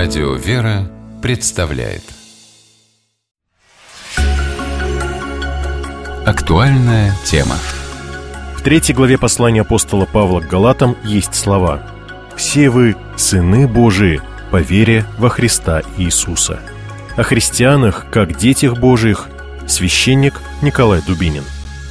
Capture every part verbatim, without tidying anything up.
Радио «Вера» представляет актуальная тема. В третьей главе послания апостола Павла к Галатам есть слова: «Все вы сыны Божии по вере во Христа Иисуса». О христианах, как детях Божиих, священник Николай Дубинин.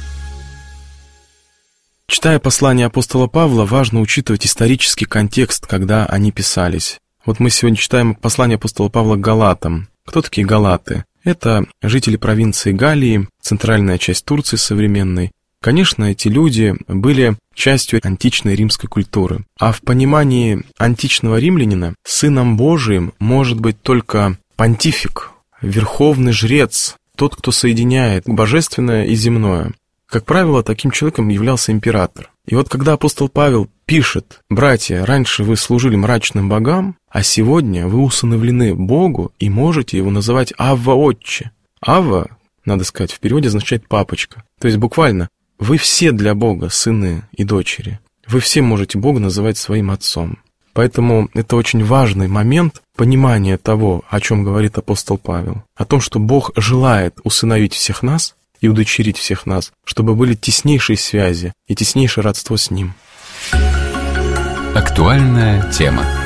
Читая послание апостола Павла, важно учитывать исторический контекст, когда они писались. Вот мы сегодня читаем послание апостола Павла к Галатам. Кто такие галаты? Это жители провинции Галлии, центральная часть Турции современной. Конечно, эти люди были частью античной римской культуры. А в понимании античного римлянина сыном Божиим может быть только понтифик, верховный жрец, тот, кто соединяет божественное и земное. Как правило, таким человеком являлся император. И вот когда апостол Павел пишет: «Братья, раньше вы служили мрачным богам, а сегодня вы усыновлены Богу и можете его называть Авва Отче». Авва, надо сказать, в переводе означает «папочка». То есть буквально вы все для Бога сыны и дочери. Вы все можете Бога называть своим отцом. Поэтому это очень важный момент понимания того, о чем говорит апостол Павел. О том, что Бог желает усыновить всех нас и удочерить всех нас, чтобы были теснейшие связи и теснейшее родство с Ним. Актуальная тема.